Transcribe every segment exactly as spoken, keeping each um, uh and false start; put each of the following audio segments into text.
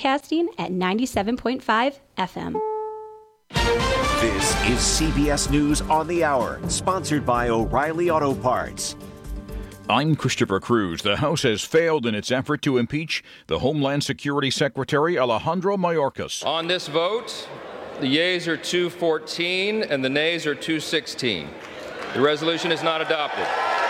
broadcasting at ninety-seven point five F M. This is C B S News on the Hour, sponsored by O'Reilly Auto Parts. I'm Christopher Cruz. The House has failed in its effort to impeach the Homeland Security Secretary Alejandro Mayorkas. On this vote, the yeas are two fourteen and the nays are two sixteen. The resolution is not adopted.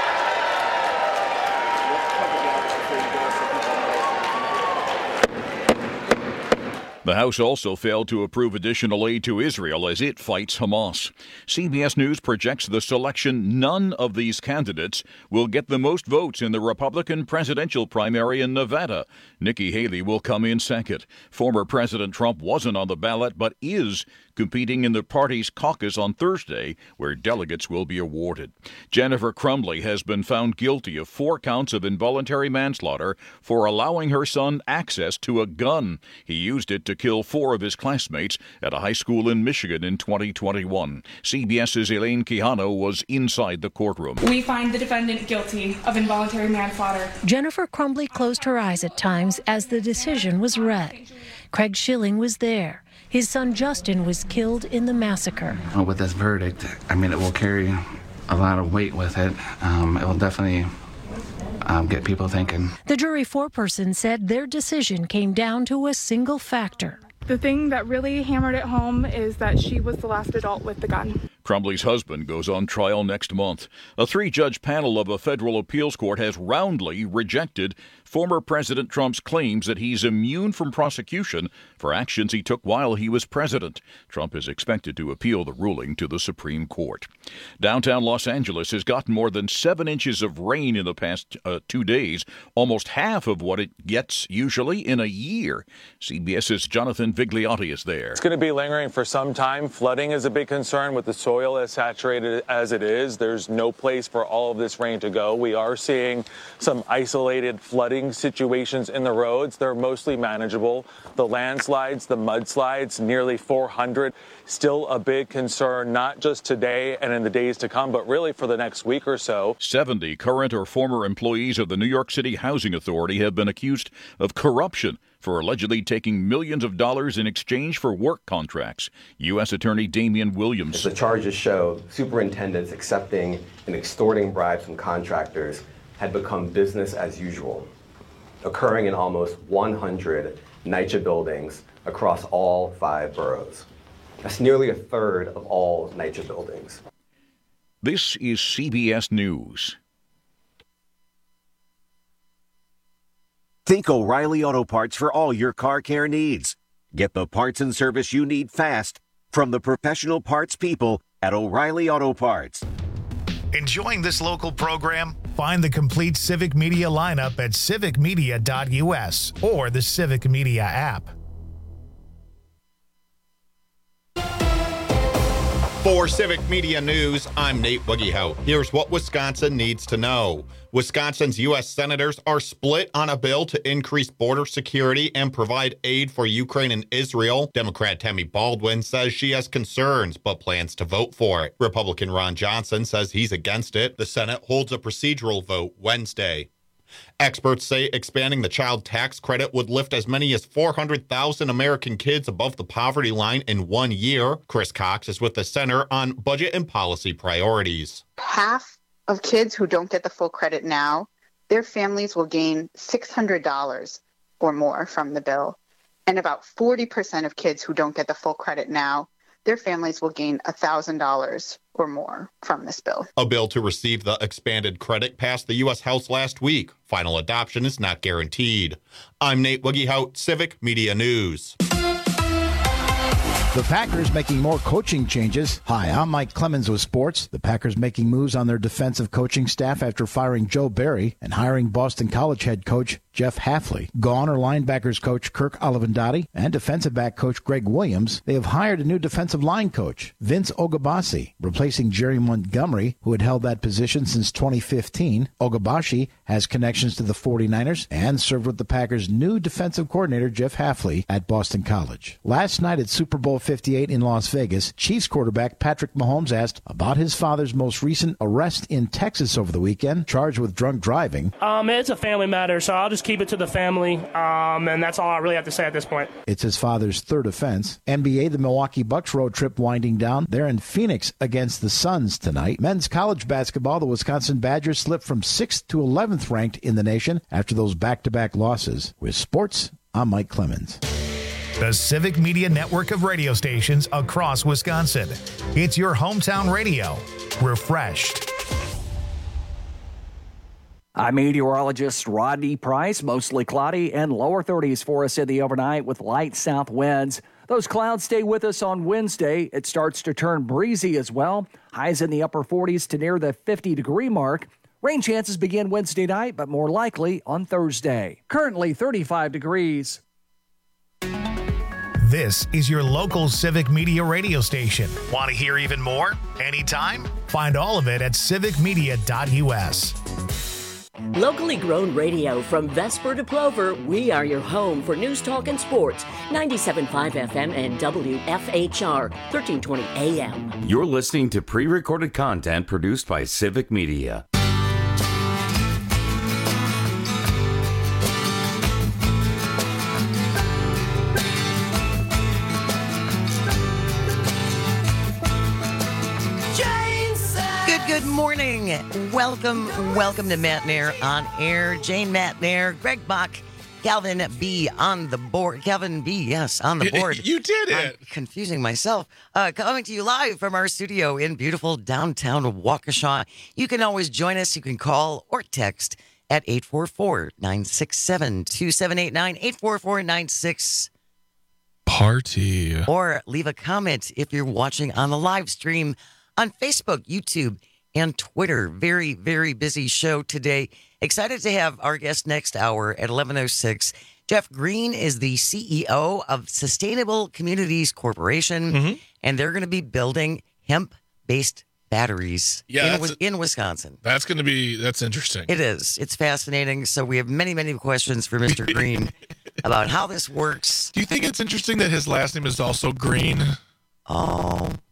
The House also failed to approve additional aid to Israel as it fights Hamas. C B S News projects the selection none of these candidates will get the most votes in the Republican presidential primary in Nevada. Nikki Haley will come in second. Former President Trump wasn't on the ballot but is competing in the party's caucus on Thursday, where delegates will be awarded. Jennifer Crumbley has been found guilty of four counts of involuntary manslaughter for allowing her son access to a gun. He used it to kill four of his classmates at a high school in Michigan in twenty twenty-one. CBS's Elaine Quijano was inside the courtroom. We find the defendant guilty of involuntary manslaughter. Jennifer Crumbley closed her eyes at times as the decision was read. Craig Schilling was there. His son Justin was killed in the massacre. Well, with this verdict, I mean, it will carry a lot of weight with it. Um, it will definitely um, get people thinking. The jury foreperson said their decision came down to a single factor. The thing that really hammered it home is that she was the last adult with the gun. Crumbley's husband goes on trial next month. A three-judge panel of a federal appeals court has roundly rejected former President Trump's claims that he's immune from prosecution for actions he took while he was president. Trump is expected to appeal the ruling to the Supreme Court. Downtown Los Angeles has gotten more than seven inches of rain in the past uh, two days, almost half of what it gets usually in a year. CBS's Jonathan Vigliotti is there. It's going to be lingering for some time. Flooding is a big concern with the soil as saturated as it is. There's no place for all of this rain to go. We are seeing some isolated flooding situations in the roads. They're mostly manageable. The landslides, the mudslides, nearly four hundred, still a big concern, not just today and in the days to come, but really for the next week or so. seventy current or former employees of the New York City Housing Authority have been accused of corruption for allegedly taking millions of dollars in exchange for work contracts. U S Attorney Damian Williams. As the charges show, superintendents accepting and extorting bribes from contractors had become business as usual, occurring in almost one hundred NYCHA buildings across all five boroughs. That's nearly a third of all NYCHA buildings. This is C B S News. Think O'Reilly Auto Parts for all your car care needs. Get the parts and service you need fast from the professional parts people at O'Reilly Auto Parts. Enjoying this local program? Find the complete Civic Media lineup at civic media dot U S or the Civic Media app. For Civic Media News, I'm Nate Wiggyhout. Here's what Wisconsin needs to know. Wisconsin's U S senators are split on a bill to increase border security and provide aid for Ukraine and Israel. Democrat Tammy Baldwin says she has concerns but plans to vote for it. Republican Ron Johnson says he's against it. The Senate holds a procedural vote Wednesday. Experts say expanding the child tax credit would lift as many as four hundred thousand American kids above the poverty line in one year. Chris Cox is with the Center on Budget and Policy Priorities. Half of kids who don't get the full credit now, their families will gain six hundred dollars or more from the bill. And about forty percent of kids who don't get the full credit now, their families will gain one thousand dollars or more from this bill. A bill to receive the expanded credit passed the U S House last week. Final adoption is not guaranteed. I'm Nate Wiggyhout, Civic Media News. The Packers making more coaching changes. Hi, I'm Mike Clemens with sports. The Packers making moves on their defensive coaching staff after firing Joe Barry and hiring Boston College head coach Jeff Hafley. Gone are linebackers coach Kirk Olivendotti and defensive back coach Greg Williams. They have hired a new defensive line coach, Vince Ogabasi, replacing Jerry Montgomery, who had held that position since twenty fifteen. Ogabasi has connections to the forty-niners and served with the Packers' new defensive coordinator Jeff Hafley at Boston College. Last night at Super Bowl fifty-eight in Las Vegas, Chiefs quarterback Patrick Mahomes asked about his father's most recent arrest in Texas over the weekend, charged with drunk driving. Um, it's a family matter, so I'll just keep it to the family, um, and that's all I really have to say at this point. It's his father's third offense. N B A, the Milwaukee Bucks road trip winding down. They're in Phoenix against the Suns tonight. Men's college basketball, the Wisconsin Badgers slipped from sixth to eleventh ranked in the nation after those back-to-back losses. With sports, I'm Mike Clemens. The Civic Media network of radio stations across Wisconsin. It's your hometown radio. Refreshed. I'm meteorologist Rodney Price. Mostly cloudy and lower thirties for us in the overnight with light south winds. Those clouds stay with us on Wednesday. It starts to turn breezy as well. Highs in the upper forties to near the fifty-degree mark. Rain chances begin Wednesday night, but more likely on Thursday. Currently thirty-five degrees. This is your local Civic Media radio station. Want to hear even more? Anytime? Find all of it at civic media dot u s. Locally grown radio from Vesper to Plover, we are your home for news, talk, and sports. ninety-seven point five F M and W F H R, thirteen twenty A M. You're listening to pre-recorded content produced by Civic Media. Good morning. Welcome, welcome to Matt Nair on Air. Jane Matt Nair, Greg Bach, Calvin B on the board. Calvin B, yes, on the board. You did it. I'm confusing myself. Uh, coming to you live from our studio in beautiful downtown Waukesha. You can always join us. You can call or text at eight four four, nine six seven, two seven eight nine, eight four four, nine six. Party. Or leave a comment if you're watching on the live stream on Facebook, YouTube, and Twitter. Very, very busy show today. Excited to have our guest next hour at eleven oh six. Jeff Green is the C E O of Sustainable Communities Corporation, mm-hmm. and they're going to be building hemp-based batteries yeah, in, in Wisconsin. That's going to be, that's interesting. It is. It's fascinating. So we have many, many questions for Mister Green about how this works. Do you think it's interesting that his last name is also Green? Oh,